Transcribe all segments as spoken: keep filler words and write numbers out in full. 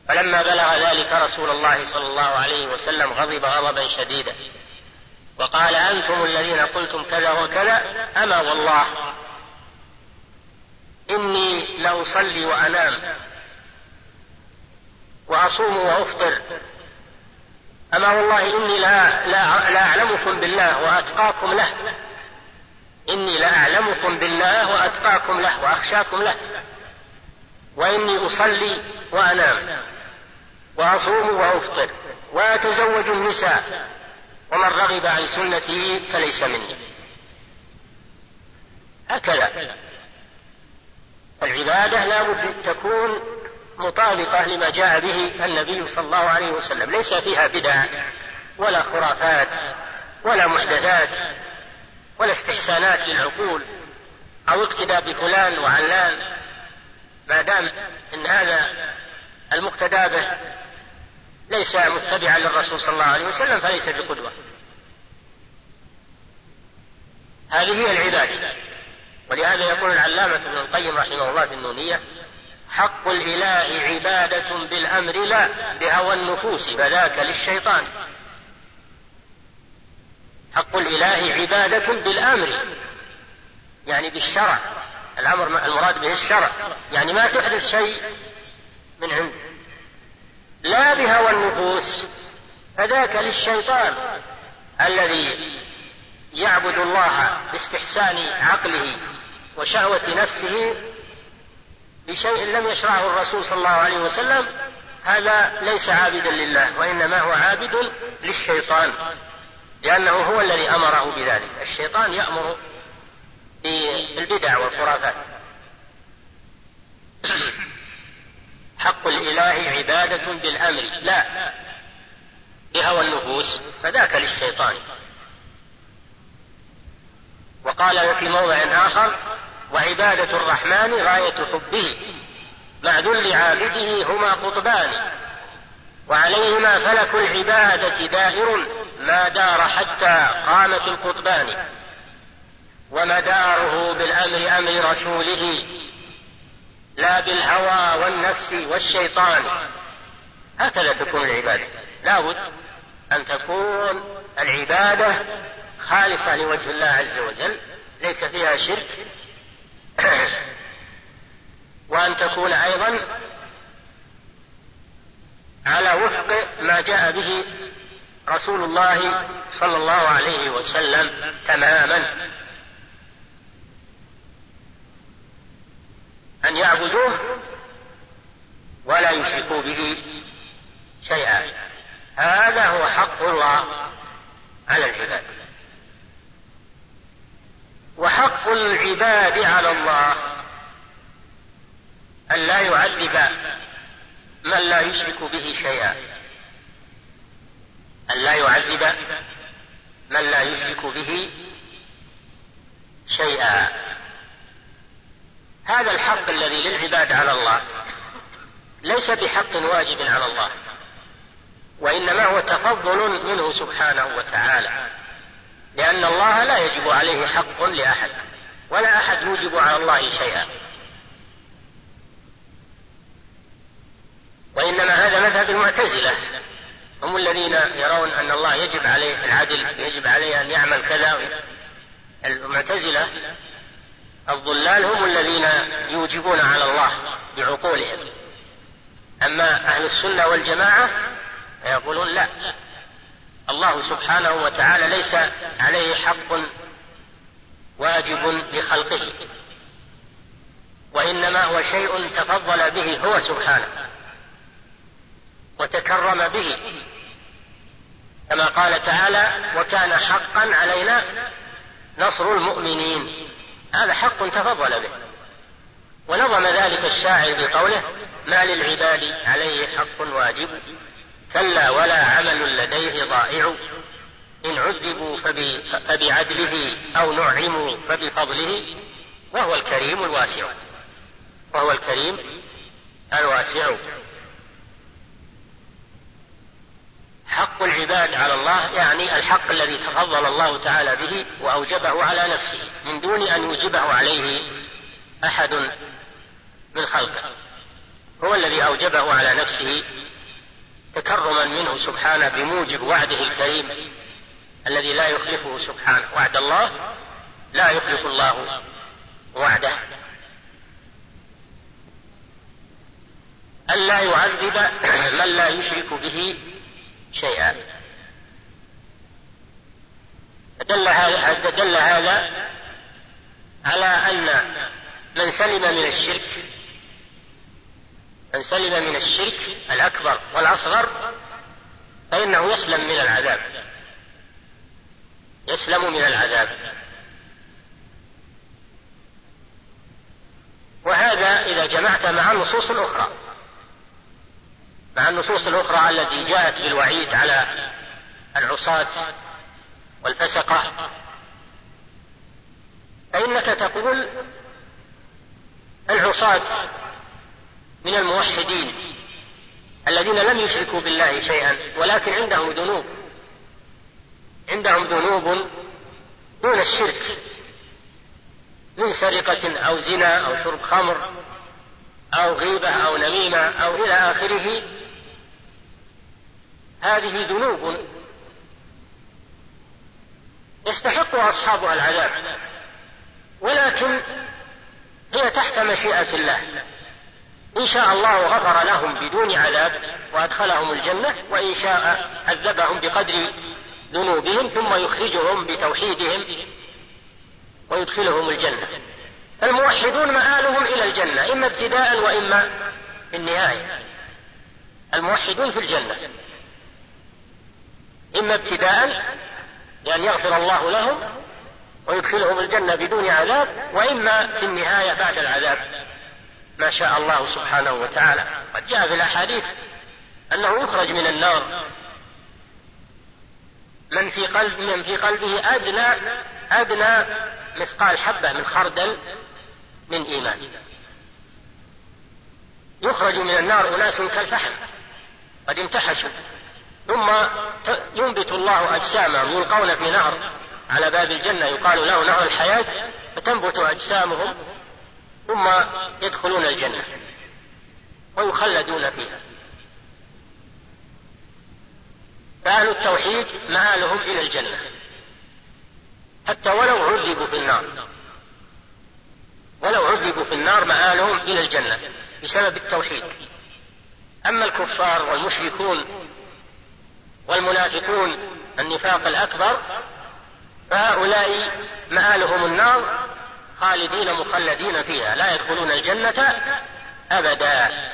فلما بلغ ذلك رسول الله صلى الله عليه وسلم غضب غضبا شديدا وقال: أنتم الذين قلتم كذا وكذا، أما والله إني لأصلي وأنام وأصوم وأفطر، أما والله إني لا, لا, لا أعلمكم بالله وأتقاكم له، إني لأعلمكم بالله وأتقاكم له وأخشاكم له، وإني أصلي وأنام وأصوم وأفطر وأتزوج النساء، ومن رغب عن سنتي فليس مني. هكذا العبادة لا بد تكون مطابقة لما جاء به النبي صلى الله عليه وسلم، ليس فيها بدع ولا خرافات ولا محدثات ولا استحسانات للعقول أو اقتداء بفلان وعلان، ما دام إن هذا المقتدى به ليس متبعا للرسول صلى الله عليه وسلم فليس بقدوة. هذه هي العبادة. ولهذا يقول العلامة ابن القيم رحمه الله في النونية: حق الإله عبادة بالأمر لا بهوى النفوس فذاك للشيطان. حق الإله عبادة بالأمر، يعني بالشرع، الأمر المراد به الشرع، يعني ما تحدث شيء من عنده، لا بهوى النفوس فذاك للشيطان الذي يعبد الله باستحسان عقله وشهوة نفسه بشيء لم يشرعه الرسول صلى الله عليه وسلم، هذا ليس عابدا لله، وإنما هو عابد للشيطان، لأنه هو الذي أمره بذلك. الشيطان يأمر بالبدع والخرافات. حق الإله عبادة بالأمر لا بهوى النفوس فذاك للشيطان. وقال في موضع آخر: وعبادة الرحمن غاية حبه مع ذل عابده هما قطبان، وعليهما فلك العبادة دائر ما دار حتى قامت القطبان، ومداره بالأمر أمر رسوله لا بالهوى والنفس والشيطان. هكذا تكون العبادة، لا بد أن تكون العبادة خالصة لوجه الله عز وجل، ليس فيها شرك، وأن تكون أيضا على وفق ما جاء به رسول الله صلى الله عليه وسلم تماما، أن يعبدوه ولا يشركوا به شيئا. هذا هو حق الله على العباد. وحق العباد على الله أن لا يعذب من لا يشرك به شيئا، أن لا يعذب من لا يشرك به شيئا. هذا الحق الذي للعباد على الله ليس بحق واجب على الله، وإنما هو تفضل منه سبحانه وتعالى، لأن الله لا يجب عليه حق لأحد، ولا أحد يوجب على الله شيئا. وإنما هذا مذهب المعتزلة، هم الذين يرون أن الله يجب عليه العدل، يجب عليه أن يعمل كذا. المعتزلة الضلال هم الذين يوجبون على الله بعقولهم، أما أهل السنة والجماعة يقولون لا، الله سبحانه وتعالى ليس عليه حق واجب لخلقه، وإنما هو شيء تفضل به هو سبحانه وتكرم به، كما قال تعالى: وكان حقا علينا نصر المؤمنين. هذا حق تفضل به. ونظم ذلك الشاعر بقوله: ما للعباد عليه حق واجب كلا ولا عمل لديه ضائع، إن عذبوا فبعدله أو نعموا فبفضله، وهو الكريم الواسع، وهو الكريم الواسع. حق العباد على الله يعني الحق الذي تفضل الله تعالى به وأوجبه على نفسه من دون أن يوجبه عليه أحد من خلقه، هو الذي أوجبه على نفسه تكرما منه سبحانه بموجب وعده الكريم الذي لا يخلفه سبحانه. وعد الله لا يخلف الله وعده. ألا يعذب من لا يشرك به شيئا. دل هذا, دل هذا على أن من سلم من الشرك من سلم من الشرك الأكبر والأصغر فإنه يسلم من العذاب يسلم من العذاب. وهذا إذا جمعت مع النصوص الأخرى مع النصوص الأخرى التي جاءت بالوعيد على العصاة والفسقة، فإنك تقول العصاة من الموحدين الذين لم يشركوا بالله شيئا ولكن عندهم ذنوب عندهم ذنوب دون الشرك من سرقة أو زنا أو شرب خمر أو غيبة أو نميمة أو إلى آخره. هذه ذنوب يستحق أصحابها العذاب، ولكن هي تحت مشيئة الله. إن شاء الله غفر لهم بدون عذاب وأدخلهم الجنة، وإن شاء عذبهم بقدر ذنوبهم ثم يخرجهم بتوحيدهم ويدخلهم الجنة. الموحدون مآلهم إلى الجنة إما ابتداء وإما في النهاية. الموحدون في الجنة إما ابتداء لأن يغفر الله لهم ويدخلهم الجنة بدون عذاب، وإما في النهاية بعد العذاب ما شاء الله سبحانه وتعالى. قد جاء في الأحاديث أنه يخرج من النار من في قلب من في قلبه أدنى أدنى مثقال حبة من خردل من إيمان. يخرج من النار أناس كالفحم قد انتحشوا، ثم ينبت الله أجسامهم يلقون في نهر على باب الجنة يقال له نهر الحياة، فتنبت أجسامهم ثم يدخلون الجنة ويخلدون فيها. فأهل التوحيد مآلهم إلى الجنة حتى ولو عذبوا في النار ولو عذبوا في النار مآلهم إلى الجنة بسبب التوحيد. أما الكفار والمشركون والمنافقون النفاق الأكبر فهؤلاء مآلهم النار خالدين مخلدين فيها لا يدخلون الجنة أبدا،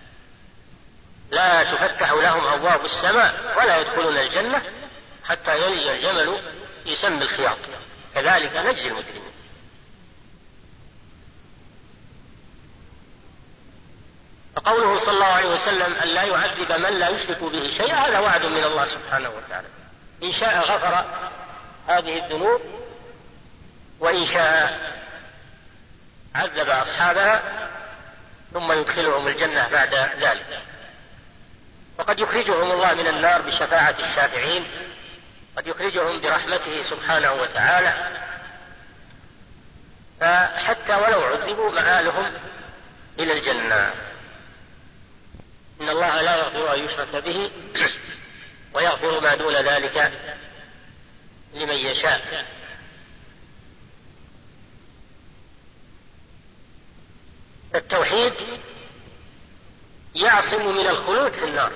لا تفتح لهم أبواب السماء ولا يدخلون الجنة حتى يلج الجمل في سم الخياط، كذلك نجزي المجرمين. فقوله صلى الله عليه وسلم أن لا يعذب من لا يشرك به شيئا هذا وعد من الله سبحانه وتعالى. إن شاء غفر هذه الذنوب وإن شاء عذب أصحابها ثم يدخلهم الجنة بعد ذلك. وقد يخرجهم الله من النار بشفاعة الشافعين، قد يخرجهم برحمته سبحانه وتعالى. فحتى ولو عذبوا مآلهم إلى الجنة. إن الله لا يغفر أن يشرك به ويغفر ما دون ذلك لمن يشاء. التوحيد يعصم من الخلود في النار،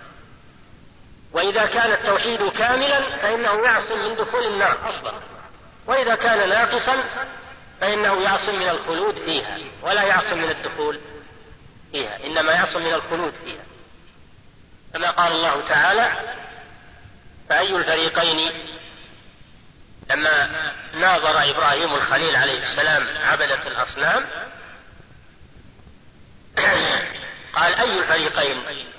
وإذا كان التوحيد كاملا فإنه يعصم من دخول النار أصلا، وإذا كان ناقصا فإنه يعصم من الخلود فيها ولا يعصم من الدخول فيها، إنما يعصم من الخلود فيها. كما قال الله تعالى: فأي الفريقين لما ناظر إبراهيم الخليل عليه السلام عبدة الأصنام قال: أي الفريقين،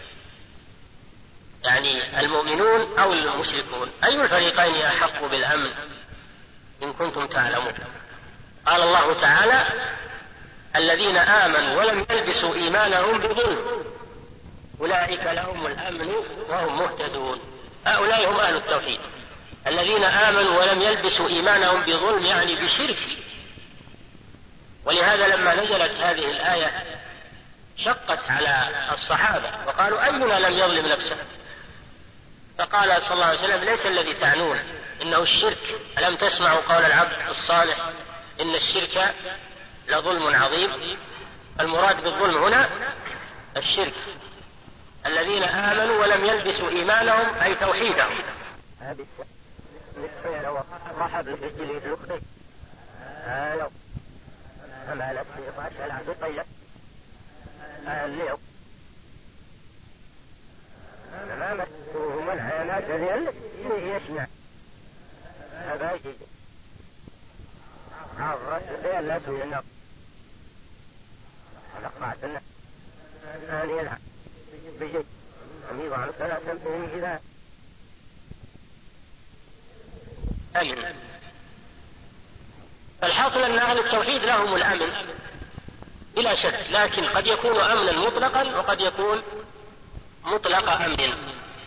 يعني المؤمنون أو المشركون، أي الفريقين أحق بالأمن إن كنتم تعلمون؟ قال الله تعالى: الذين آمنوا ولم يلبسوا إيمانهم بظلم أولئك لهم الأمن وهم مهتدون. هؤلاء هم أهل التوحيد، الذين آمنوا ولم يلبسوا إيمانهم بظلم يعني بشرك. ولهذا لما نزلت هذه الآية شقت على الصحابة وقالوا أينا لم يظلم نفسه؟ فقال صلى الله عليه وسلم ليس الذي تعنون إنه الشرك. ألم تسمعوا قول العبد الصالح إن الشرك لظلم عظيم؟ المراد بالظلم هنا الشرك. الذين آمنوا ولم يلبسوا إيمانهم أي توحيدهم. أمن. الحاصل أن أهل التوحيد لهم الأمن بلا شك، لكن قد يكون أمنا مطلقا وقد يكون مطلق أمن.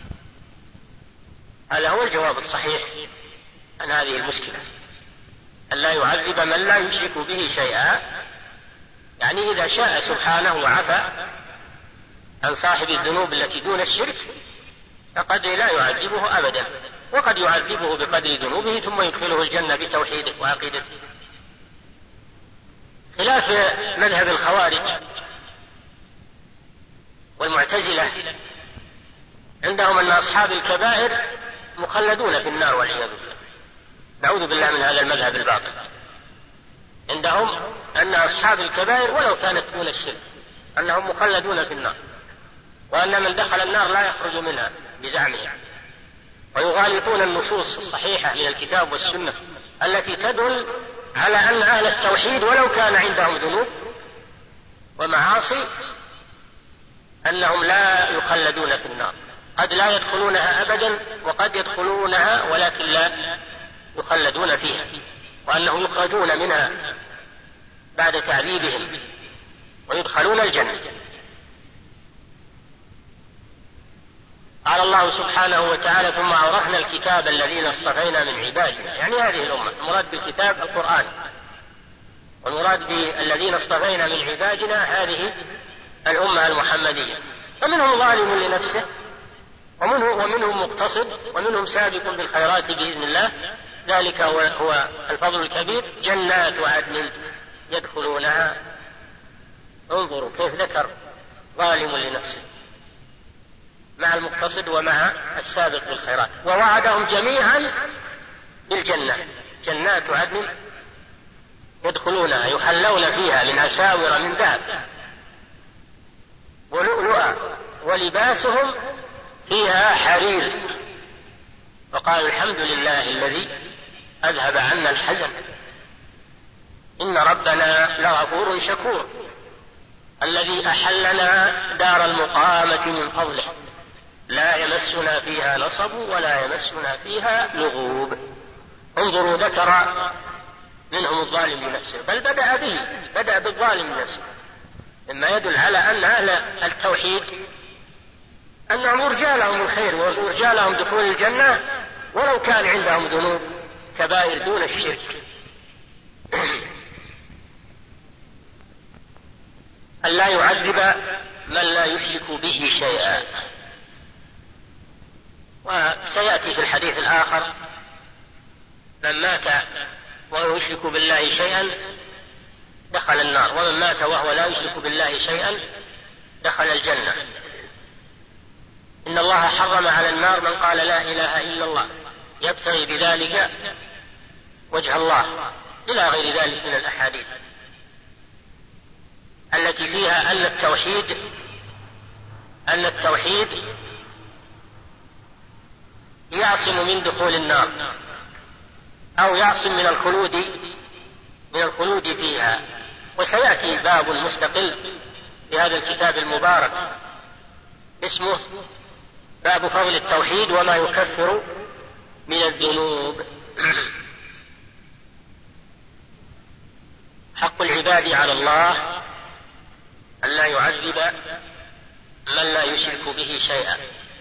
هذا هو الجواب الصحيح عن هذه المشكلة، أن لا يعذب من لا يشرك به شيئا. يعني إذا شاء سبحانه وعفى عن صاحب الذنوب التي دون الشرك فقد لا يعذبه أبدا، وقد يعذبه بقدر ذنوبه ثم يدخله الجنة بتوحيده وعقيدته، خلاف مذهب الخوارج والمعتزلة. عندهم أن أصحاب الكبائر مخلدون في النار والعياذ بالله. نعوذ بالله من هذا المذهب الباطل. عندهم أن أصحاب الكبائر ولو كانت دون الشرك أنهم مخلدون في النار، وأن من دخل النار لا يخرج منها بزعمهم. ويغالطون النصوص الصحيحة من الكتاب والسنة التي تدل على أن أهل التوحيد ولو كان عندهم ذنوب ومعاصي أنهم لا يخلدون في النار، قد لا يدخلونها أبدا وقد يدخلونها ولكن لا يخلدون فيها، وأنهم يخرجون منها بعد تعذيبهم ويدخلون الجنة. قال الله سبحانه وتعالى ثم أورثنا الكتاب الذين اصطفينا من عبادنا، يعني هذه الأمة. المراد بالكتاب القرآن، والمراد بالذين اصطفينا من عبادنا هذه الأمة المحمدية. فمنهم ظالم لنفسه ومنهم مقتصد ومنهم سابق بالخيرات بإذن الله، ذلك هو الفضل الكبير. جنات عدن يدخلونها. انظروا كيف ذكر ظالم لنفسه مع المقتصد ومع السابق بالخيرات، ووعدهم جميعا بالجنة. جنات عدن يدخلونها يحلون فيها من أساور من ذهب ولؤلؤا ولباسهم فيها حرير. وقالوا الحمد لله الذي أذهب عنا الحزن إن ربنا لغفور شكور الذي أحلنا دار المقامة من فضله لا يمسنا فيها نصب ولا يمسنا فيها لغوب. انظروا ذكر منهم الظالم لنفسه، بل بدأ به، بدأ بالظالم لنفسه، مما يدل على أن أهل التوحيد أنهم يرجى لهم الخير ويرجى لهم دخول الجنة ولو كان عندهم ذنوب كبائر دون الشرك. أن لا يعذب من لا يشرك به شيئا. وسيأتي في الحديث الآخر من مات وهو يشرك بالله شيئا دخل النار، ومن مات وهو لا يشرك بالله شيئا دخل الجنة. إن الله حرم على النار من قال لا إله إلا الله يبتغي بذلك وجه الله، إلى غير ذلك من الأحاديث التي فيها أن التوحيد أن التوحيد يعصم من دخول النار أو يعصم من الخلود من الخلود فيها. وسيأتي باب مستقل في هذا الكتاب المبارك اسمه باب فضل التوحيد وما يكفر من الذنوب. حق العباد على الله أن لا يعذب من لا يشرك به شيئا.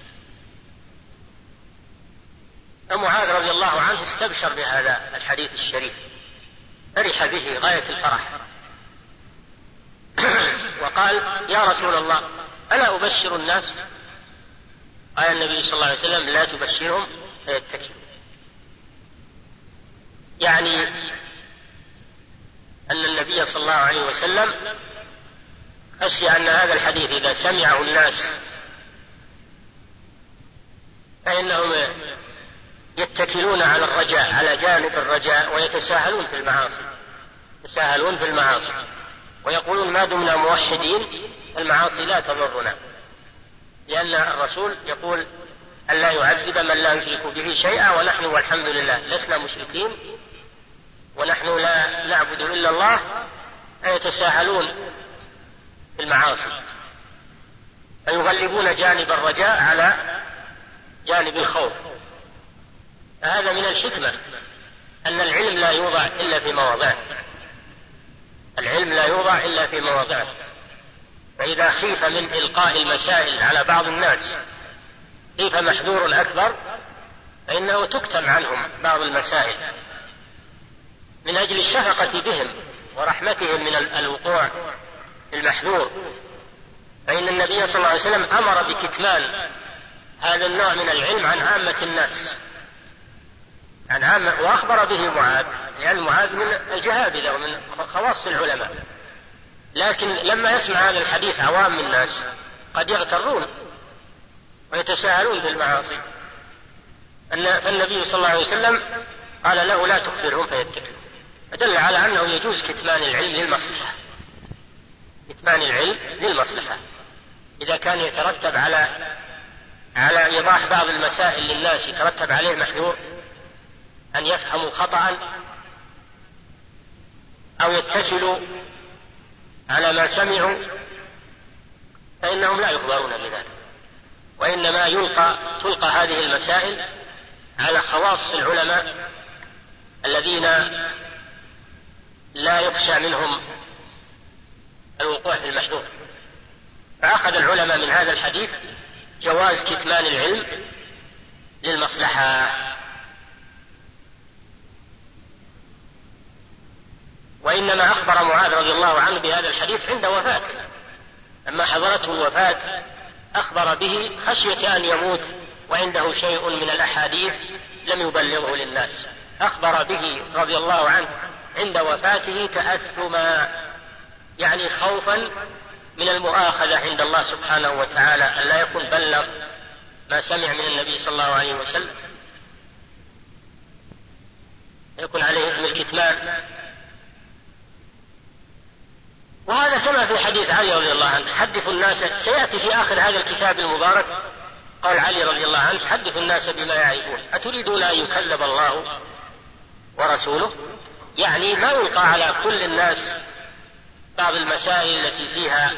فمعاذ رضي الله عنه استبشر بهذا الحديث الشريف، فرح به غاية الفرح، قال يا رسول الله ألا أبشر الناس؟ قال النبي صلى الله عليه وسلم لا تبشرهم فيتكلوا. يعني أن النبي صلى الله عليه وسلم خشي أن هذا الحديث إذا سمعه الناس فإنهم يتكلون على الرجاء، على جانب الرجاء، ويتساهلون في المعاصي يتساهلون في المعاصي ويقولون ما دمنا موحدين المعاصي لا تضرنا، لأن الرسول يقول أن لا يعذب من لا يشرك به شيئا، ونحن والحمد لله لسنا مشركين ونحن لا نعبد إلا الله، فيتساهلون في المعاصي فيغلبون جانب الرجاء على جانب الخوف. فهذا من الحكمة أن العلم لا يوضع إلا في مواضعه، العلم لا يوضع إلا في مواضعه. فإذا خيف من إلقاء المسائل على بعض الناس خيف محذور أكبر فإنه تكتم عنهم بعض المسائل من أجل الشفقة بهم ورحمتهم من الوقوع في المحذور. فإن النبي صلى الله عليه وسلم أمر بكتمان هذا النوع من العلم عن عامة الناس، عن عامة، وأخبر به معاذ، لأن معاذ من الجهابذة ومن خواص العلماء. لكن لما يسمع هذا الحديث عوام الناس قد يغترون ويتساهلون في المعاصي، فالنبي صلى الله عليه وسلم قال له لا تخبرهم فيتكلوا، فدل على أنه يجوز كتمان العلم للمصلحة، كتمان العلم للمصلحة إذا كان يترتب على على إيضاح بعض المسائل للناس يترتب عليه محذور أن يفهموا خطأ أو يتكلوا على ما سمعوا، فإنهم لا يخبرون بذلك، وإنما يلقى تلقى هذه المسائل على خواص العلماء الذين لا يخشى منهم الوقوع في المحذور. فأخذ العلماء من هذا الحديث جواز كتمان العلم للمصلحة. وإنما أخبر معاذ رضي الله عنه بهذا الحديث عند وفاته، لما حضرته الوفاة أخبر به خشية أن يموت وعنده شيء من الأحاديث لم يبلغه للناس، أخبر به رضي الله عنه عند وفاته تأثما، يعني خوفا من المؤاخذة عند الله سبحانه وتعالى أن لا يكون بلغ ما سمع من النبي صلى الله عليه وسلم، يكون عليه اسم الكتمان. وهذا كما في حديث علي رضي الله عنه حدثوا الناس، سيأتي في آخر هذا الكتاب المبارك قال علي رضي الله عنه حدثوا الناس بما يعرفون أتريدون أن يكذب الله ورسوله، يعني ما يلقى على كل الناس بعض المسائل التي فيها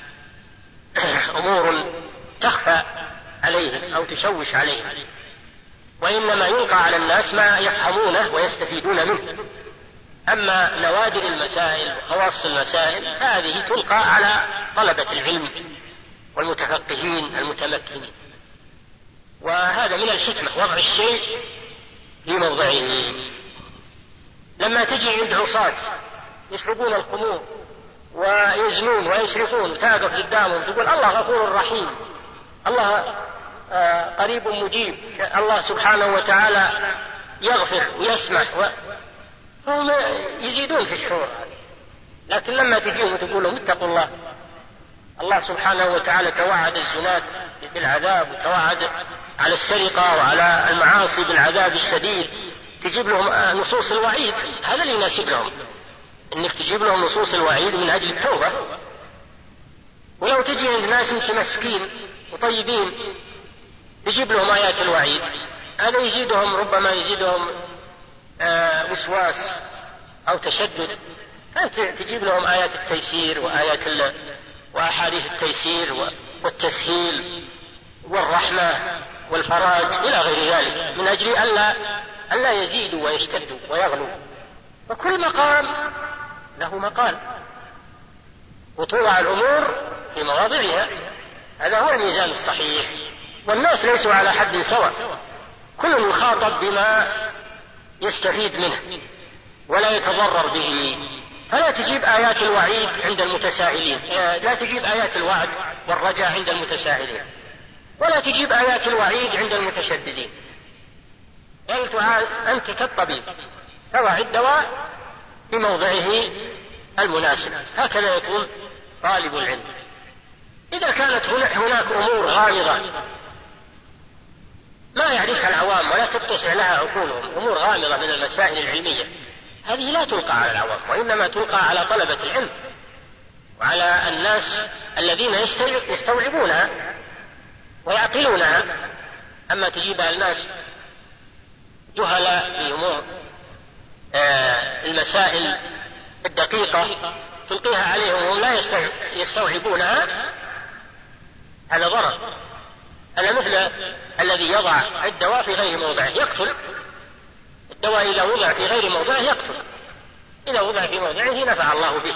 أمور تخفى عليهم أو تشوش عليهم، وإنما يلقى على الناس ما يفهمونه ويستفيدون منه. أما نوادر المسائل وخواص المسائل فهذه تلقى على طلبة العلم والمتفقهين المتمكنين. وهذا من الحكمة وضع الشيء في موضعه. لما تجي عند عصاة يشربون الخمور ويزنون ويسرقون وتقف قدامهم تقول الله غفور رحيم، الله قريب مجيب، الله سبحانه وتعالى يغفر ويسمح و... هم يزيدون في الشرور. لكن لما تجيهم وتقول لهم اتقوا الله، الله سبحانه وتعالى توعد الزناة بالعذاب وتوعد على السرقة وعلى المعاصي بالعذاب الشديد، تجيب لهم نصوص الوعيد، هذا اللي يناسب لهم، انك تجيب لهم نصوص الوعيد من اجل التوبة. ولو تجي عند ناس متمسكين وطيبين تجيب لهم آيات الوعيد، هذا يزيدهم، ربما يزيدهم آه وسواس أو تشدد، فأنت تجيب لهم آيات التيسير وآيات ال... وأحاديث التيسير والتسهيل والرحمة والفراج إلى غير ذلك، من أجل ألا ألا يزيدوا ويشتدوا ويغلوا. فكل مقام له مقال، وتوضع الأمور في مواضعها، هذا هو الميزان الصحيح. والناس ليسوا على حد سواء، كل يخاطب بما يستفيد منه ولا يتضرر به، فلا تجيب آيات الوعيد عند المتساهلين، لا تجيب آيات الوعد والرجاء عند المتساهلين، ولا تجيب آيات الوعيد عند المتشددين. قلت أنت كالطبيب تضع الدواء في موضعه المناسب، هكذا يكون طالب العلم. إذا كانت هناك أمور غامضة ما يعرفها العوام ولا تتسع لها عقولهم، أمور غامضة من المسائل العلمية، هذه لا تلقى على العوام، وإنما تلقى على طلبة العلم وعلى الناس الذين يستوعبونها ويعقلونها. أما تجيبها الناس جهلاء في أمور آه المسائل الدقيقة تلقيها عليهم وهم لا يستوعبونها، هذا ضرر. هذا مثل الذي يضع الدواء في غير موضعه يقتل. الدواء إذا وضع في غير موضعه يقتل، إذا وضع في موضعه نفع الله به.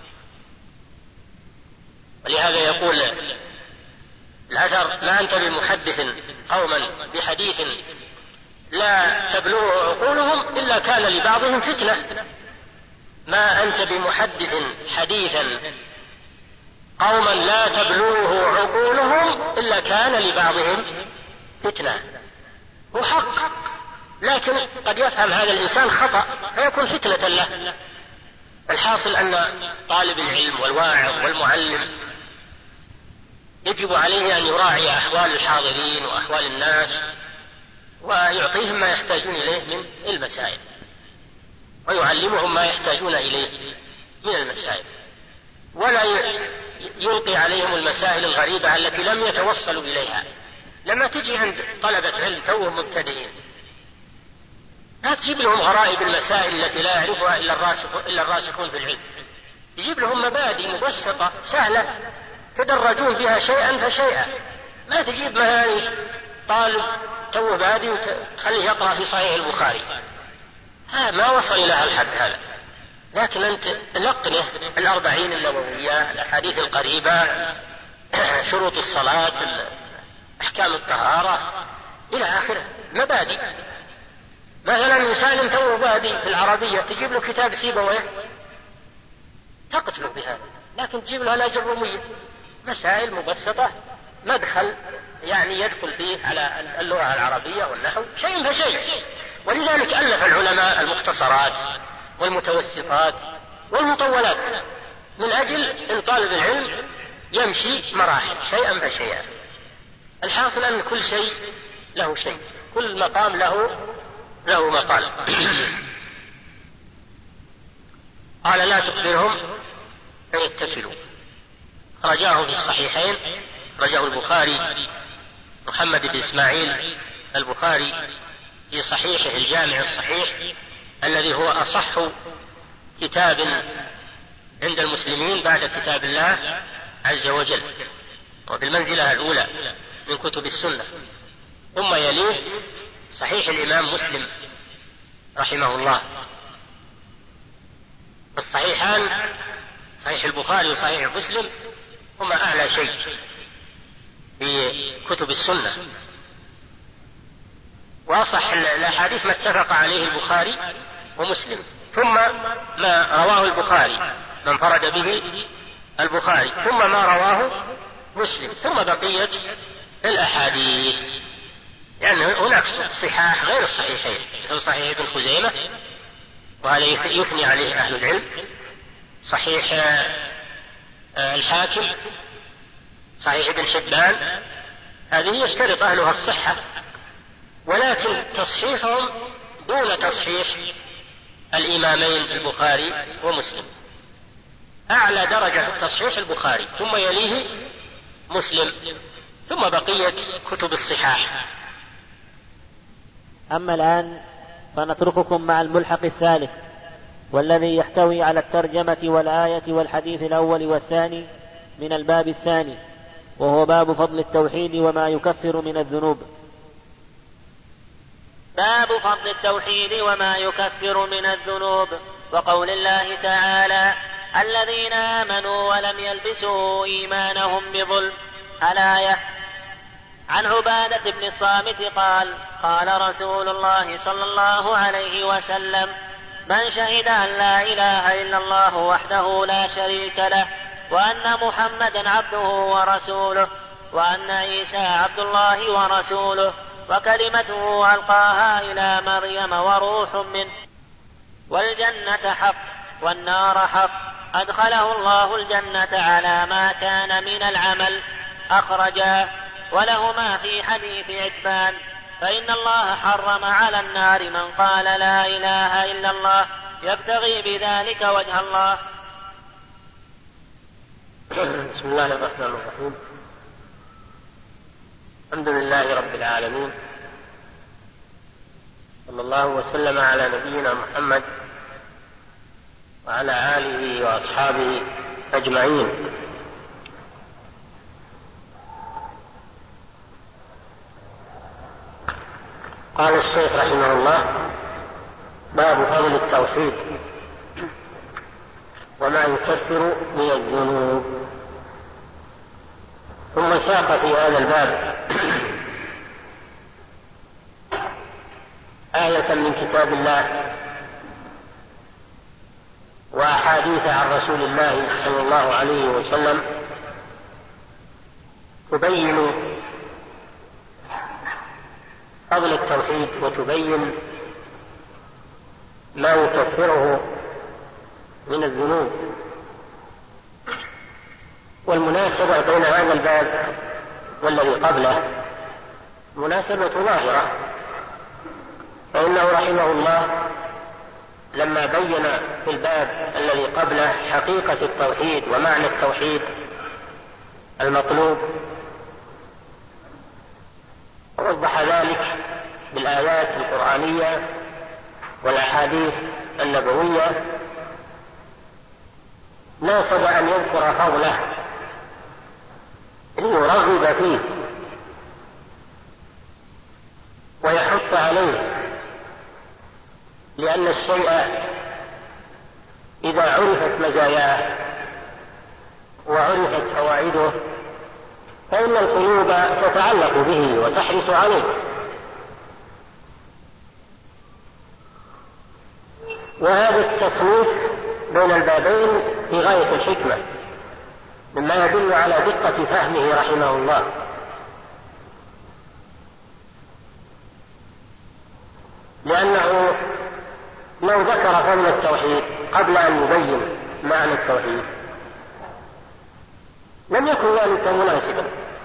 ولهذا يقول الأثر: ما أنت بمحدث قوما بحديث لا تبلغه عقولهم إلا كان لبعضهم فتنة. ما أنت بمحدث حديثا قوما لا تبلغه عقولهم إلا كان لبعضهم فتنة. هو حق، لكن قد يفهم هذا الإنسان خطأ فيكون فتنة له. الحاصل أن طالب العلم والواعظ والمعلم يجب عليه أن يراعي أحوال الحاضرين وأحوال الناس ويعطيهم ما يحتاجون إليه من المسائل، ويعلمهم ما يحتاجون إليه من المسائل، ولا يلقي عليهم المسائل الغريبة التي لم يتوصلوا إليها. لما تجي عند طلبة علم توهم مبتدئين لا تجيب لهم غرائب المسائل التي لا يعرفها إلا الراسخ إلا الراسخون في العلم، يجيب لهم مبادئ مبسطة سهلة تدرجون بها شيئا فشيئا. ما تجيب ما طالب توه بادي وتخليه يقرأ في صحيح البخاري، ها ما وصل إلى هالحد هذا. لكن أنت لقنه الأربعين النووية، الأحاديث القريبة، شروط الصلاة، أحكام الطهارة إلى آخره، مبادئ. مثلا إنسان توه بادي في العربية تجيب له كتاب سيبويه تقتله بهذا، لكن تجيب له الأجرومية مسائل مبسطة، مدخل يعني يدخل فيه على اللغة العربية والنحو شيء فشيء. ولذلك ألف العلماء المختصرات والمتوسطات والمطولات من أجل أن طالب العلم يمشي مراحل شيئا فشيئا. الحاصل أن كل شيء له شيء، كل مقام له له مقال. قال: لا تخبرهم فيتكلوا. رجاه في الصحيحين، رجاه البخاري محمد بن إسماعيل البخاري في صحيحه الجامع الصحيح الذي هو أصح كتاب عند المسلمين بعد كتاب الله عز وجل، وبالمنزلة الأولى من كتب السنة. ثم يليه صحيح الإمام مسلم رحمه الله. الصحيحان صحيح البخاري وصحيح مسلم هما أعلى شيء في كتب السنة، وأصح الأحاديث ما اتفق عليه البخاري ومسلم، ثم ما رواه البخاري من فرد به البخاري، ثم ما رواه مسلم، ثم بقية الأحاديث. يعني هناك صحاح غير الصحيحين، مثل صحيح ابن خزيمة وهذا يثني عليه أهل العلم، صحيح الحاكم، صحيح ابن حبان، هذه يشترط أهلها الصحة، ولكن تصحيحهم دون تصحيح الإمامين البخاري ومسلم. أعلى درجة في التصحيح البخاري، ثم يليه مسلم، ثم بقية كتب الصحاح. أما الآن فنترككم مع الملحق الثالث، والذي يحتوي على الترجمة والآية والحديث الأول والثاني من الباب الثاني، وهو باب فضل التوحيد وما يكفر من الذنوب. باب فضل التوحيد وما يكفر من الذنوب، وقول الله تعالى: الذين آمنوا ولم يلبسوا إيمانهم بظلم، الآية. عن عبادة بن الصامت قال: قال رسول الله صلى الله عليه وسلم: من شهد أن لا إله إلا الله وحده لا شريك له وأن محمدا عبده ورسوله وأن عيسى عبد الله ورسوله وكلمته ألقاها إلى مريم وروح منه والجنة حق والنار حق أدخله الله الجنة على ما كان من العمل أخرجا. ولهما في حديث عتبان فإن الله حرم على النار من قال لا إله إلا الله يبتغي بذلك وجه الله. بسم الله الرحمن الرحيم. الحمد لله رب العالمين، صلى الله وسلم على نبينا محمد وعلى آله وأصحابه أجمعين. قال الشيخ رحمه الله: باب فضل التوحيد وما يكفر من الذنوب. ثم ساق في هذا الباب آية من كتاب الله وأحاديث عن رسول الله صلى الله عليه وسلم تبين فضل التوحيد وتبين ما يكفره من الذنوب. والمناسبة بين هذا الباب والذي قبله مناسبة ظاهرة، فإنه رحمه الله لما بين في الباب الذي قبله حقيقة التوحيد ومعنى التوحيد المطلوب ووضح ذلك بالآيات القرآنية والأحاديث النبوية، ناسب أن يذكر فضله ليرغب فيه ويحث عليه، لأن الشيء إذا عرفت مزاياه وعرفت فوائده فإن القلوب تتعلق به وتحرص عليه. وهذا التصنيف بين البابين في غاية الحكمة، مما يدل على دقة فهمه رحمه الله. لأنه لو ذكر فضل التوحيد قبل أن يبين معنى التوحيد لم يكن ذلك مناسبا،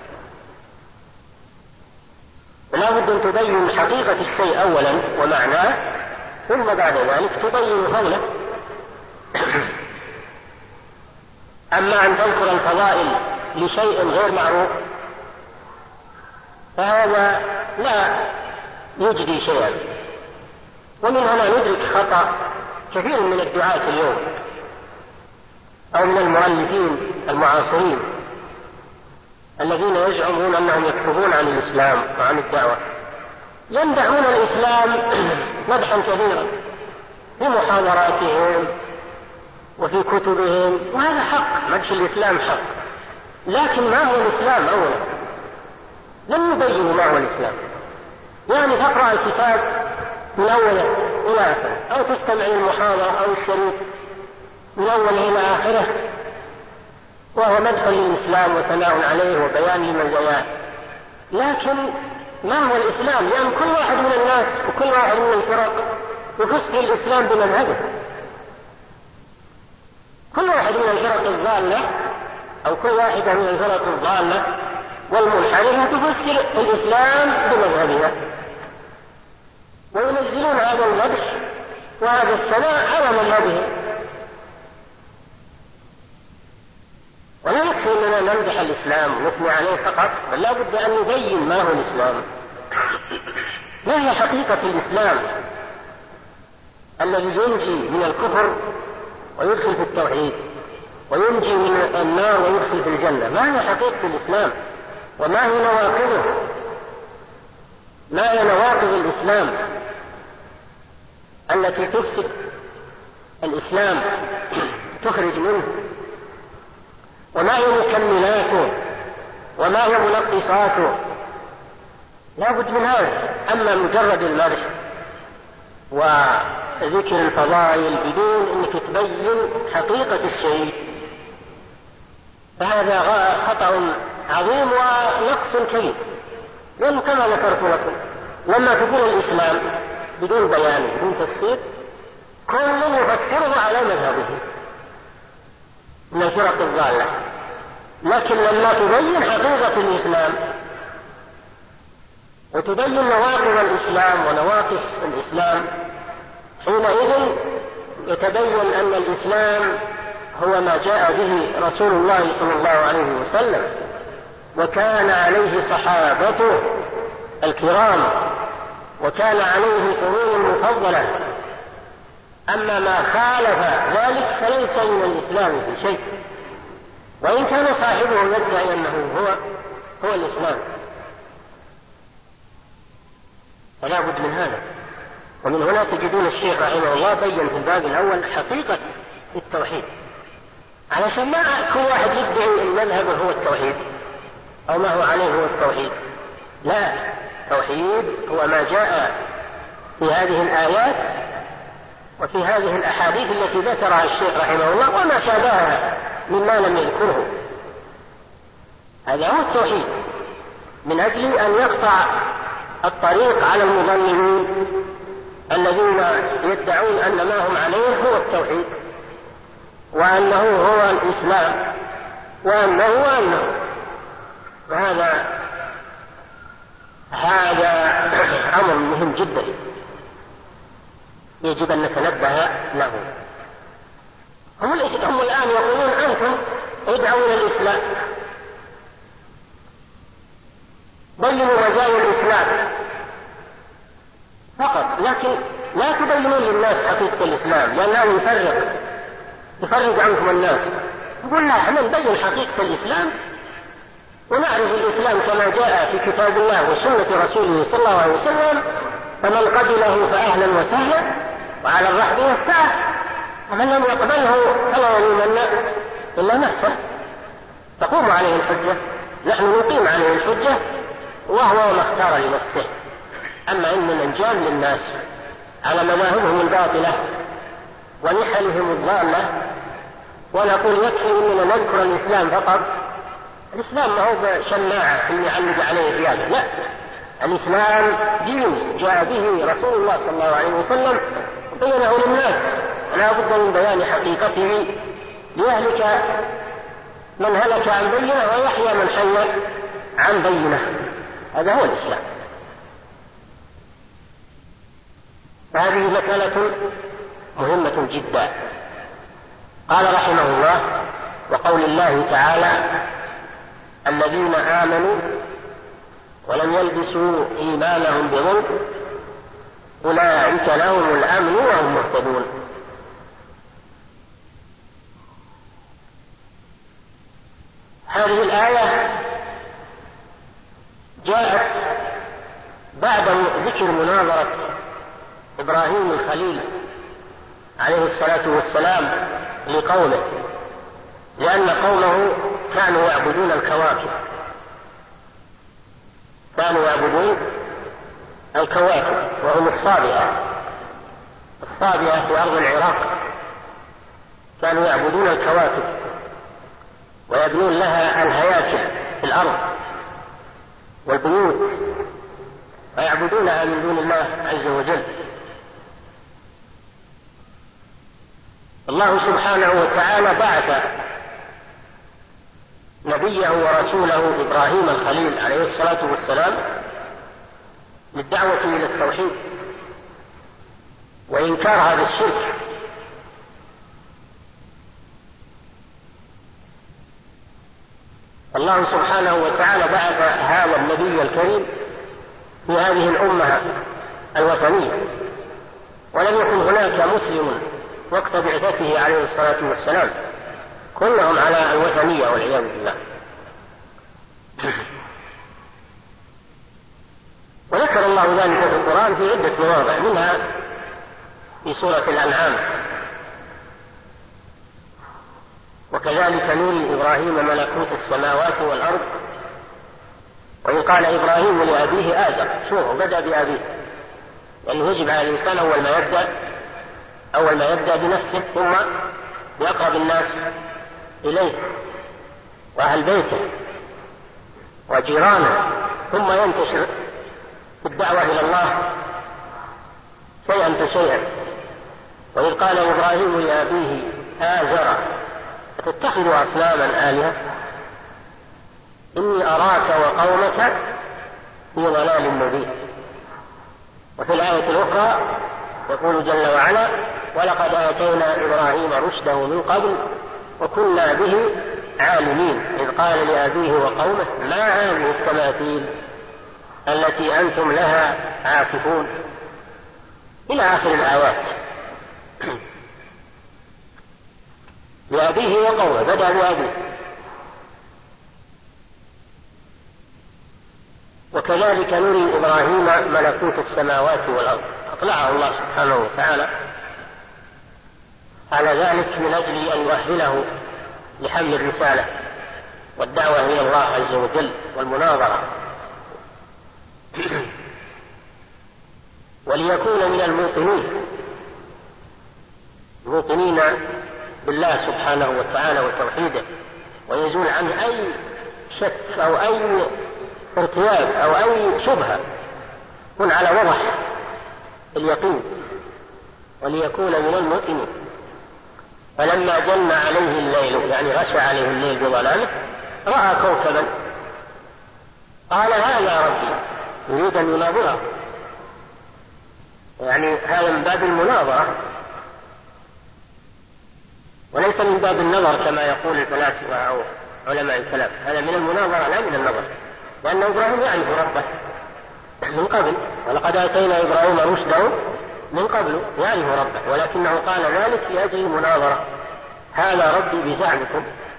ولا بد أن تبين حقيقة الشيء أولا ومعناه، ثم بعد ذلك تبين فضله. أما أن تذكر الفضائل لشيء غير معروف فهذا لا يجدي شيئا. ومن هنا ندرك خطأ كثير من الدعاة اليوم أو من المؤلفين المعاصرين الذين يزعمون أنهم يكتبون عن الإسلام وعن الدعوة، يمدحون الإسلام مدحا كبيرا في محاضراتهم وفي كتبهم، وهذا حق، مدح الإسلام حق، لكن ما هو الإسلام أولا؟ لم يبينوا ما هو الإسلام. يعني تقرأ الكتاب من أوله إلى آخره، أو تستمع المحاضرة أو الشريط من أوله إلى آخره وهو مدح للإسلام وثناء عليه وبيان لمزاياه، لكن ما هو الإسلام؟ لأن كل واحد من الناس وكل واحد من الفرق يفسر الإسلام بمذهبه. كل واحد من الفرق الضالة أو كل واحدة من الفرق الضالة والمنحرفة تفسر الإسلام بمذهبها، وينزلون هذا المدح وهذا الثناء على مذهبهم. ولا يكفي أننا نمدح الإسلام ونثني عليه فقط، بل لا بد أن نبين ما هو الإسلام، ما هي حقيقة الإسلام الذي ينجي من الكفر ويدخل في التوحيد، وينجي من النار ويدخل في الجنة. ما هي حقيقة الإسلام وما هي نواقضه؟ ما هي نواقض الإسلام التي تفسد الإسلام تخرج منه؟ وما هي مكملاته وما هي منقصاته؟ لا بد من هذا. أما مجرد المدح ذكر الفضائل بدون أنك تبين حقيقة الشيء فهذا خطأ عظيم ونقص كبير. لأن كما ذكرت لكم لما تقول الإسلام بدون بيان بدون تفسير كل يفسره على مذهبه من الفرق الضالة، لكن لما تبين حقيقة الإسلام وتبين نواقض الإسلام ونواقص الإسلام حينئذ يتبين أن الإسلام هو ما جاء به رسول الله صلى الله عليه وسلم وكان عليه صحابته الكرام وكان عليه القرون المفضلة. أما ما خالف ذلك فليس من الإسلام في شيء، وإن كان صاحبه يدعي أنه هو هو الإسلام. فلا بد من هذا. ومن هنا تجدون الشيخ رحمه الله بين في الباب الأول حقيقة التوحيد، علشان ما كل واحد يدعي أن مذهبه هو التوحيد أو ما هو عليه هو التوحيد. لا، التوحيد هو ما جاء في هذه الآيات وفي هذه الأحاديث التي ذكرها الشيخ رحمه الله وما شابهها مما لم يذكره. هذا هو التوحيد، من أجل أن يقطع الطريق على المضللين الذين يدعون أن ما هم عليه هو التوحيد وأنه هو الإسلام وأنه وأنه. وهذا هذا أمر مهم جدا يجب أن نتنبه له. هم, هم الآن يقولون أنتم ادعوا إلى الإسلام، بينوا مزايا الإسلام فقط، لكن لا تبينون للناس حقيقة الإسلام لأنه يفرق يفرق عنكم الناس. يقول لا، احنا نبين حقيقة الإسلام ونعرف الإسلام كما جاء في كتاب الله وسنة رسوله صلى الله عليه وسلم، فمن قبله فأهلا وسهلا وعلى الرحب والسعة، ومن لم يقبله فلا يلومن إلا نفسه. تقوم عليه الحجة، نحن نقيم عليه الحجة وهو ما اختار لنفسه. أما إننا نجام للناس على مذاهبهم الباطلة ونحلهم الضالة ونقول يكفي إننا نذكر الإسلام فقط، الإسلام ما هو شماعة يعلق عليه زيادة، لا، الإسلام دين جاء به رسول الله صلى الله عليه وسلم بينه للناس، ولا بد من بيان حقيقته ليهلك من هلك عن بينه ويحيى من حي عن بينه. هذا هو الإسلام. فهذه مسألة مهمة جدا. قال رحمه الله: وقول الله تعالى: الذين آمنوا ولم يلبسوا إيمانهم بظلم أولئك لهم الأمن وهم مهتدون. هذه الآية جاءت بعد ذكر مناظرة إبراهيم الخليل عليه الصلاة والسلام لقومه، لأن قومه كانوا يعبدون الكواكب، كانوا يعبدون الكواكب وهم الصابئة الصابئة في أرض العراق، كانوا يعبدون الكواكب ويبنون لها الهياكل في الأرض والبيوت ويعبدونها من دون الله عز وجل. الله سبحانه وتعالى بعث نبيه ورسوله إبراهيم الخليل عليه الصلاة والسلام للدعوة إلى التوحيد وإنكار هذا الشرك. الله سبحانه وتعالى بعث هذا النبي الكريم في هذه الأمة الوثنية، ولم يكن هناك مسلم وقت بعثته عليه الصلاة والسلام، كلهم على الوثنية والعياذ بالله. وذكر الله ذلك في القرآن في عدة مواضع، منها في سورة الأنعام: وكذلك نري إبراهيم ملكوت السماوات والأرض وإن قال إبراهيم لأبيه آزر. شوفوا، بدأ بأبيه، لأنه يجب على الإنسان أول ما يبدأ أول ما يبدأ بنفسه ثم بأقرب الناس إليه وأهل بيته وجيرانه، ثم ينتشر الدعوة إلى الله شيئا فشيئا. وإذ قال إبراهيم لأبيه آزر أتتخذ أصناما آلهة إني أراك وقومك في ضلال مبين. وفي الآية الأخرى يقول جل وعلا ولقد آتينا إبراهيم رشده من قبل وكنا به عالمين إذ قال لأبيه وقومه ما هذه التماثيل التي أنتم لها عاكفون إلى آخر الآيات. لأبيه وقومه، بدأ بأبيه. وكذلك نري إبراهيم ملكوت السماوات والأرض، أطلعه الله سبحانه وتعالى على ذلك من أجل أن يؤهله لحمل الرسالة والدعوة إلى الله عز وجل والمناظرة، وليكون من الموقنين موقنين بالله سبحانه وتعالى وتوحيده، ويزول عنه أي شك أو أي ارتياب أو أي شبهة، يكون على وضح اليقين، وليكون من الموقنين. فلما جن عليه الليل يعني غشى عليه الليل بظلامه رأى كوكبا قال هذا ربي، يريد أن يناظره، يعني هذا من باب المناظرة وليس من باب النظر كما يقول الفلاسفة أو علماء الكلام، هذا من المناظرة لا من النظر، لأن إبراهيم يعرف ربه من قبل، ولقد آتينا إبراهيم رشده من قبل يعرف ربه، ولكنه قال ذلك لأجل المناظرة، هذا ربي بزعمكم.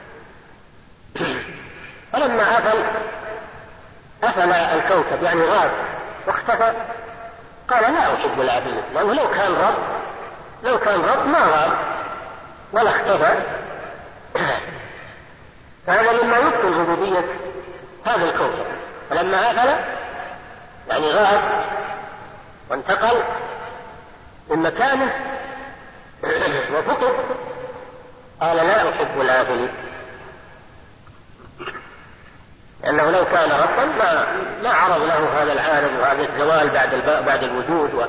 فلما أفل أفل الكوكب يعني غاب واختفى قال لا أحب العافية، لأنه لو كان رب لو كان رب ما غاب ولا اختفى. فهذا مما يبطل ربوبية هذا الكوكب. فلما أفل يعني غاب وانتقل من مكانه وفقد قال لا أحب العافية، لأنه لو كان ربا ما ما عرض له هذا العارض وهذا الزوال بعد الب... بعد الوجود و...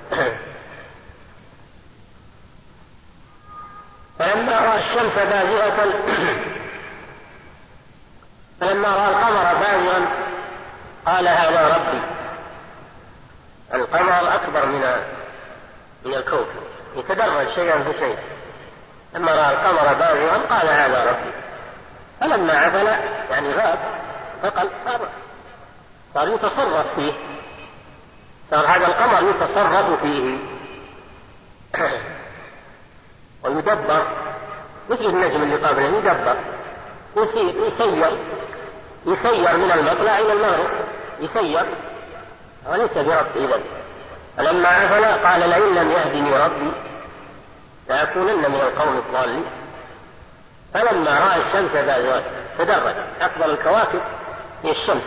فلما رأى الشمس بازغة فلما رأى القمر بازغا قال هذا ربي. القمر أكبر من من الكوكب يتدرج شيئا فشيئا، لما رأى القمر بازغا قال هذا ربي. فلما عفل يعني غاب فقال صار صار يتصرف فيه، صار هذا القمر يتصرف فيه ويدبر مثل النجم اللي قبله، يدبر يسير يسير من المطلع إلى المغرب يسير وليس برب. إذن فلما عفل قال لئن لم يهدني ربي لأكونن من القوم الضالين. فلما رأى الشمس بازغة تدرج، أكبر الكواكب هي الشمس،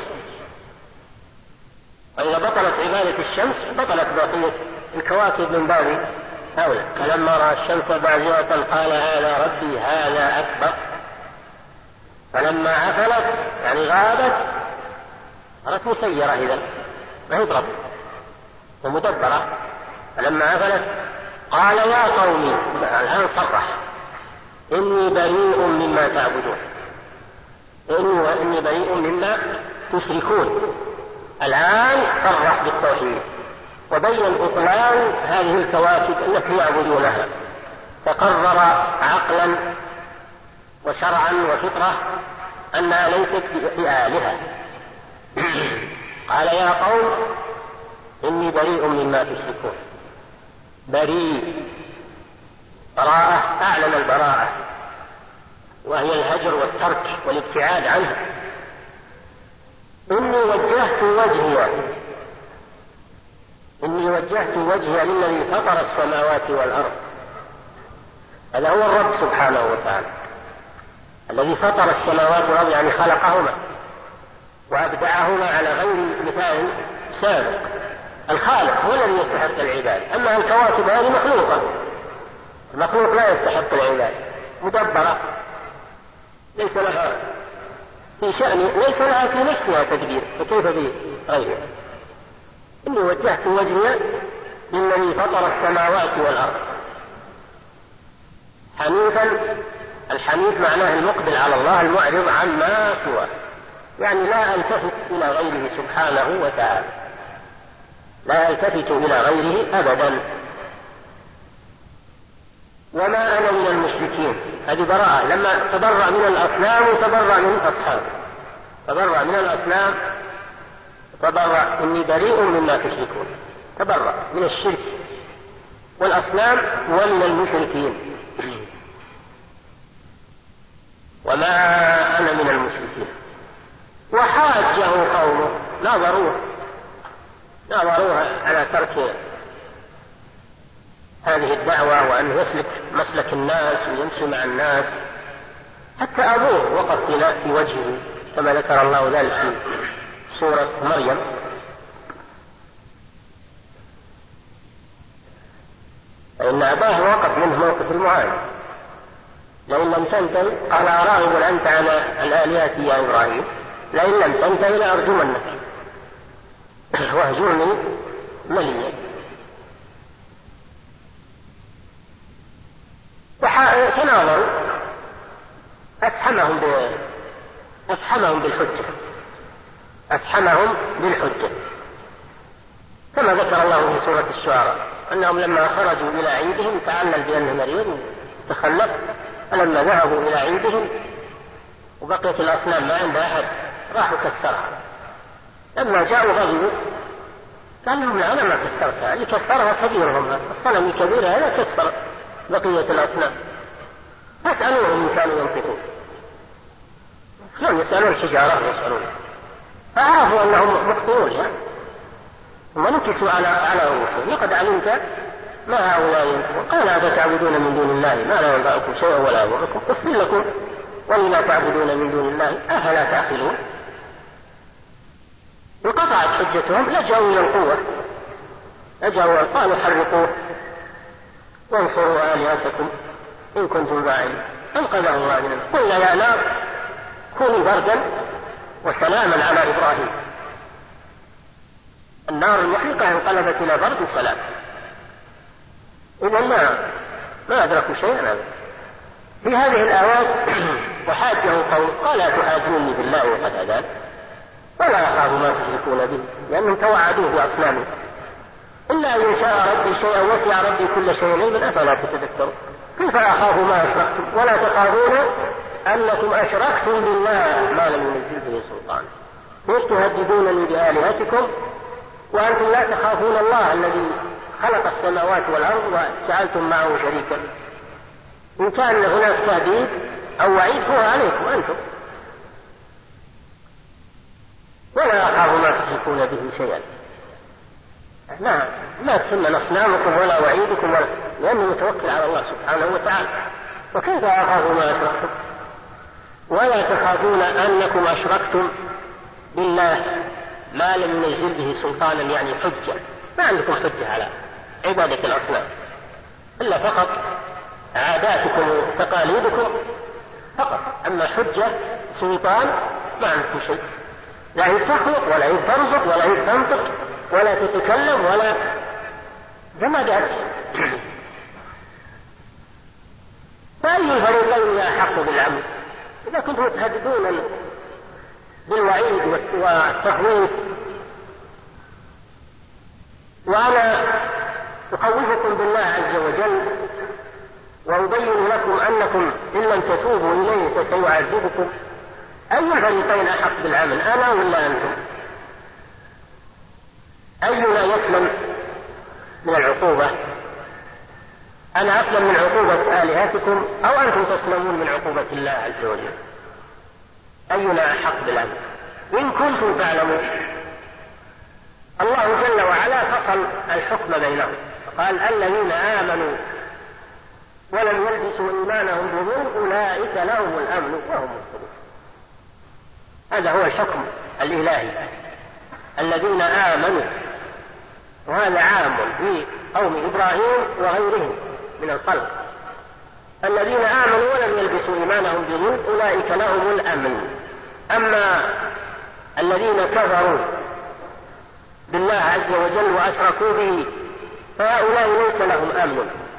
وإذا بطلت عبادة الشمس بطلت بقية الكواكب من باب أولى. فلما رأى الشمس بازغة قال هذا ربي هذا أكبر. فلما عفلت يعني غابت صارت مسيرة إذن ما هي برب ومدبرة. فلما عفلت قال يا قومي، الآن صرح إني بريء مما تعبدون، إني وإني بريء مما تشركون. الآن صرح بالتوحيد وبين بطلان هذه الكواكب التي يعبدونها، فقرر عقلا وشرعا وفطرة أنها ليست بآلهة. قال يا قوم إني بريء مما تشركون. بريء براءة، أعلن البراءة وهي الهجر والترك والابتعاد عنه. إني وجهت وجهي إني وجهت وجهي للذي فطر السماوات والأرض. هذا هو الرب سبحانه وتعالى الذي فطر السماوات والأرض، يعني خلقهما وأبدعهما على غير مثال سابق. الخالق هو الذي يستحق العبادة، أما الكواكب هذه مخلوقة المخلوق لا يستحق العبادة، مدبرة ليس لها في شأن، ليس لها في نفسها تدبير، فكيف بغيرها؟ إني وجهت وجهي للذي فطر السماوات والأرض حنيفا. الحنيف معناه المقبل على الله المعرض عن ما سواه، يعني لا التفت إلى غيره سبحانه وتعالى، لا التفت إلى غيره أبدا. وما أنا من المشركين، هذه براءة، لما تبرأ من الأصنام وتبرأ من أصحابه، تبرأ من الأصنام تبرأ إني بريء مما تشركون، تبرأ من الشرك والأصنام ومن المشركين. وما أنا من المشركين. وحاجه قومه، ناظروه ناظروه على ترك هذه الدعوة وأن يسلك مسلك الناس ويمشي مع الناس، حتى أبوه وقف في وجهه كما ذكر الله ذلك في سورة مريم. فإن أباه وقف منه موقف المعاني، لئن لم تنتهي قال أراغب أنت على الآلهة يا إبراهيم لئن لم تنتهي لأرجمنك واهجرني مليا. تناظروا، أفحمهم أفحمهم بالحجة أفحمهم بالحجة كما ذكر الله في سورة الشعراء أنهم لما خرجوا إلى عيدهم تعلل بأنه مريض تخلف، فلما ذهبوا إلى عيدهم وبقيت الأصنام ما عند أحد راحوا كسرها، لما جاءوا غضبوا قال لهم لا أنا ما كسرتها، اللي كسرها كبيرهم، الصنم الكبير هذا كسر بقية الأصنام، فاسألوهم إن كانوا ينطقون. شلون يسألون الحجارة يسألون؟ فعرفوا أنهم مخطئون يعني، ثم نكسوا على على رؤوسهم لقد علمت ما هؤلاء ينطقون. قال أفتعبدون من دون الله ما لا ينفعكم شيئا ولا يضركم أفل لكم ولما تعبدون من دون الله أفلا تعقلون. انقطعت حجتهم، لجأوا إلى القوة، لجأوا قالوا حرقوه وانصروا آلهتكم إن كنتم فاعلين. أنقذه الله منهم. قلنا يا نار كوني بردا وسلاما على إبراهيم. النار المحرقة انقلبت إلى برد وسلام. إذا ما ما أدركوا شيئا. في هذه الآيات وحاجه قوم قال أتحاجوني بالله وقد هدان ولا أخاف ما تشركون به لأنهم توعدوه بأصنامه إلا أن يشاء ربي شيئا وسع ربي كل شيء علما أفلا تتذكرون. كيف أخاف ما أشركتم ولا تخافون أنكم أشركتم بالله ما لم ينزل به سلطان كيف تهددونني بآلهتكم وأنتم لا تخافون الله الذي خلق السماوات والأرض وجعلتم معه شريكا. إن كان هناك تهديد أو وعيد فهو عليكم أنتم. ولا أخاف ما تشركون به شيئا. لا ما تسمى أصنامكم ولا وعيدكم ولا لأنه متوكل على الله سبحانه وتعالى. وكيف أخاف ما أشركتم ولا تخافون أنكم أشركتم بالله ما لم ينزل به سلطانا يعني حجة. ما عندكم حجة على عبادة الأصنام إلا فقط عاداتكم وتقاليدكم فقط. أما حجة سلطان ما عندكم شيء. لا تخلق ولا ترزق ولا تنطق ولا تتكلم ولا جمادات. فأي الفريقين أحق بالعمل؟ إذا كنتم تهددون بالوعيد والتخويف وأنا أخوفكم بالله عز وجل وأبين لكم أنكم إن لم تتوبوا إليه فسيعذبكم، أي الفريقين أحق بالعمل أنا ولا أنتم؟ أينا يسلم من العقوبة؟ أنا أسلم من عقوبة آلهتكم أو أنتم تسلمون من عقوبة الله عز وجل؟ أينا أحق بالعمل؟ إن كنتم تعلمون. الله جل وعلا فصل الحكم بينهم قال الذين آمنوا ولم يلبسوا إيمانهم بظلم أولئك لهم الأمن وهم مهتدون. هذا هو الحكم الإلهي. الذين آمنوا، وهذا عام في قوم إبراهيم وغيرهم من الخلق الذين آمنوا ولم يلبسوا إيمانهم بظلم أولئك لهم الأمن. أما الذين كفروا بالله عز وجل وأشركوا به فهؤلاء ليس لهم أمن،